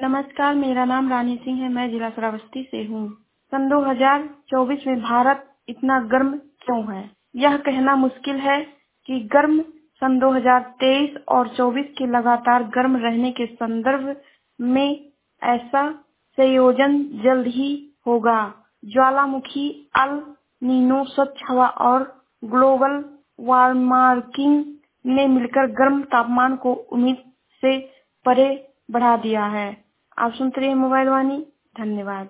नमस्कार, मेरा नाम रानी सिंह है। मैं जिला श्रावस्ती से हूँ। सन 2024 में भारत इतना गर्म क्यों है? यह कहना मुश्किल है कि गर्म सन 2023 और 24 के लगातार गर्म रहने के संदर्भ में ऐसा संयोजन जल्द ही होगा। ज्वालामुखी, अल नीनो, स्वच्छ हवा और ग्लोबल वार्मिंग ने मिलकर गर्म तापमान को उम्मीद से परे बढ़ा दिया है। आप सुनते रहिए मोबाइल वाणी। धन्यवाद।